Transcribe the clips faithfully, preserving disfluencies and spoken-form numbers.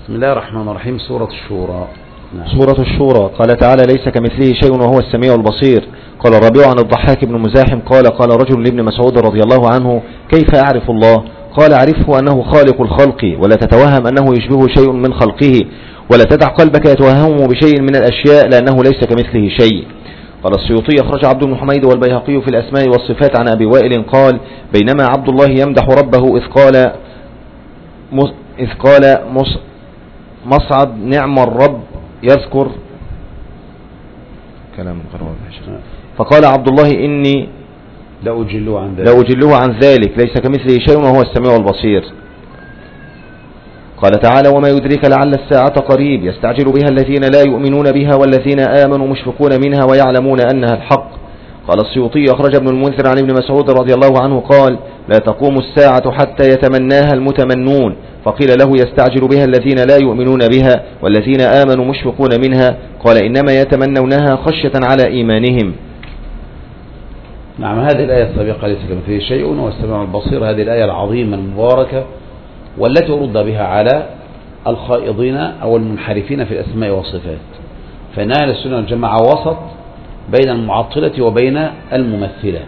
بسم الله الرحمن الرحيم. سورة الشورى. نعم. سورة الشورى. قال تعالى: ليس كمثله شيء وهو السميع البصير. قال الربيع عن الضحاك بن مزاحم قال: قال رجل لابن مسعود رضي الله عنه: كيف أعرف الله؟ قال: عرفه أنه خالق الخلق، ولا تتوهم أنه يشبه شيء من خلقه، ولا تدع قلبك يتوهمه بشيء من الأشياء، لأنه ليس كمثله شيء. قال السيوطي: أخرج عبد بن حميد والبيهقي في الأسماء والصفات عن أبي وائل قال: بينما عبد الله يمدح ربه إذ قال إذ قال مصعد: نعم الرب يذكر كلام فقال عبد الله: إني لأجله عن ذلك, لأجله عن ذلك ليس كمثله شيء وهو السميع البصير. قال تعالى: وما يدريك لعل الساعة قريب، يستعجل بها الذين لا يؤمنون بها والذين آمنوا مشفقون منها ويعلمون أنها الحق. قال السيوطي: أخرج ابن المنذر عن ابن مسعود رضي الله عنه قال: لا تقوم الساعة حتى يتمناها المتمنون، فقيل له: يستعجل بها الذين لا يؤمنون بها والذين آمنوا مشفقون منها، قال: إنما يتمنونها خشية على إيمانهم. نعم. هذه الآية السابقة: ليس كمثله شيء وهو السميع البصير، هذه الآية العظيمة المباركة، والتي رد بها على الخائضين أو المنحرفين في الأسماء والصفات. فإن أهل السنة والجماعة وسط بين المعطلة وبين الممثلة،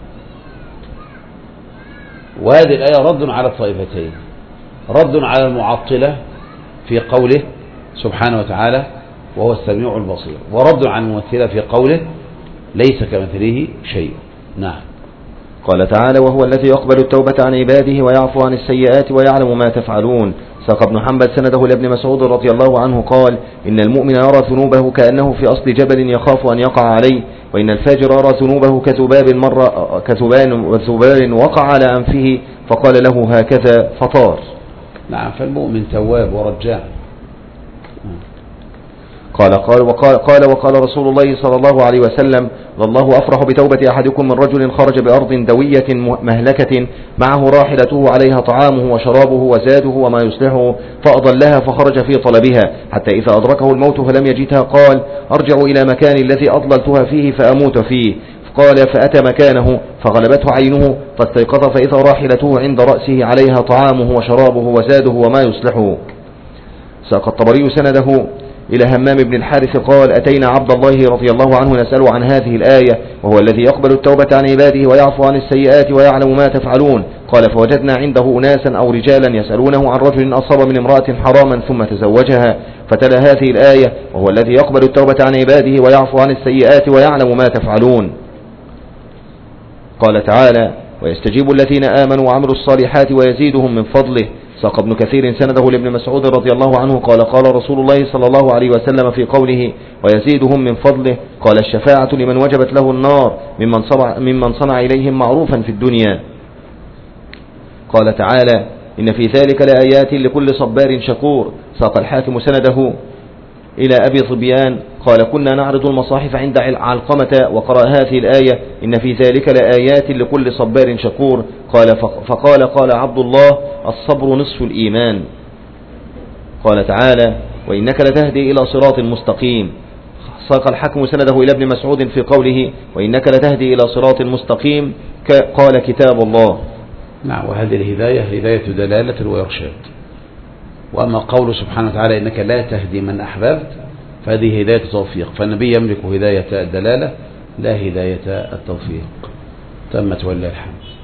وهذه الآية رد على الطائفتين: رد على المعطلة في قوله سبحانه وتعالى وهو السميع البصير، ورد على الممثلة في قوله ليس كمثله شيء. نعم. قال تعالى: وهو الذي يقبل التوبة عن عباده ويعفو عن السيئات ويعلم ما تفعلون. ساق ابن حنبل سنده لابن مسعود رضي الله عنه قال: إن المؤمن يرى ذنوبه كأنه في أصل جبل يخاف أن يقع عليه، وإن الفاجر يرى ذنوبه كذباب مرة كذبان وذباب وقع على أنفه فقال له هكذا فطار. نعم. فالمؤمن تواب ورجاع. قال قال وقال, قال وقال رسول الله صلى الله عليه وسلم: والله أفرح بتوبة أحدكم من رجل خرج بأرض دوية مهلكة معه راحلته عليها طعامه وشرابه وزاده وما يصلحه، فأضلها فخرج في طلبها حتى إذا أدركه الموت فلم يجدها قال: أرجع إلى مكان الذي أضللتها فيه فأموت فيه. قال: فأتى مكانه فغلبته عينه فاستيقظ فإذا راحلته عند رأسه عليها طعامه وشرابه وزاده وما يصلحه. ساق الطبري سنده إلى همام بن الحارث قال: أتينا عبد الله رضي الله عنه نسأله عن هذه الآية: وهو الذي يقبل التوبة عن عباده ويعفو عن السيئات ويعلم ما تفعلون. قال: فوجدنا عنده أناسا أو رجالا يسألونه عن رجل أصاب من امرأة حراما ثم تزوجها، فتلا هذه الآية: وهو الذي يقبل التوبة عن عباده ويعفو عن السيئات ويعلم ما تفعلون. قال تعالى: ويستجيب الذين آمنوا وعملوا الصالحات ويزيدهم من فضله. ساق ابن كثير سنده لابن مسعود رضي الله عنه قال: قال رسول الله صلى الله عليه وسلم في قوله ويزيدهم من فضله: قال: الشفاعة لمن وجبت له النار ممن صنع, ممن صنع إليهم معروفا في الدنيا. قال تعالى: إن في ذلك لآيات لكل صبار شكور. ساق الحاكم سنده إلى أبي ظبيان قال: كنا نعرض المصاحف عند علقمة وقرأ هذه الآية: إن في ذلك لآيات لكل صبار شكور. قال فقال قال عبد الله: الصبر نصف الإيمان. قال تعالى: وإنك لتهدي إلى صراط مستقيم. ساق الحكم سنده إلى ابن مسعود في قوله: وإنك لتهدي إلى صراط مستقيم قال: كتاب الله. نعم. وهذه الهداية هداية دلالة وإرشاد. وأما قوله سبحانه وتعالى: إنك لا تهدي من أحببت، فهذه هداية توفيق، فالنبي يملك هداية الدلالة لا هداية التوفيق. تمت ولله الحمد.